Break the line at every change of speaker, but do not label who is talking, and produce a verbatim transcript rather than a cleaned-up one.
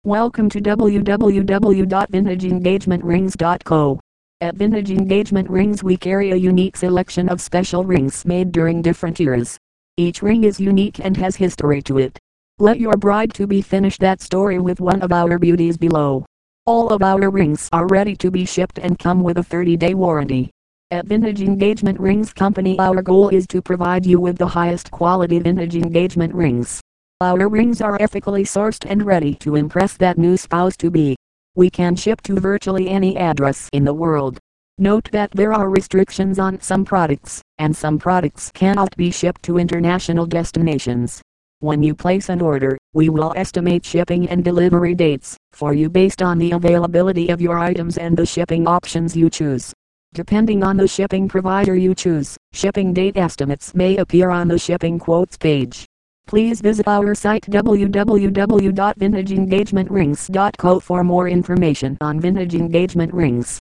Welcome to w w w dot vintage engagement rings dot co. At Vintage Engagement Rings we carry a unique selection of special rings made during different eras. Each ring is unique and has history to it. Let your bride-to-be finish that story with one of our beauties below. All of our rings are ready to be shipped and come with a thirty day warranty. At Vintage Engagement Rings Company our goal is to provide you with the highest quality vintage engagement rings. Our rings are ethically sourced and ready to impress that new spouse-to-be. We can ship to virtually any address in the world. Note that there are restrictions on some products, and some products cannot be shipped to international destinations. When you place an order, we will estimate shipping and delivery dates for you based on the availability of your items and the shipping options you choose. Depending on the shipping provider you choose, shipping date estimates may appear on the shipping quotes page. Please visit our site w w w dot vintage engagement rings dot co for more information on vintage engagement rings.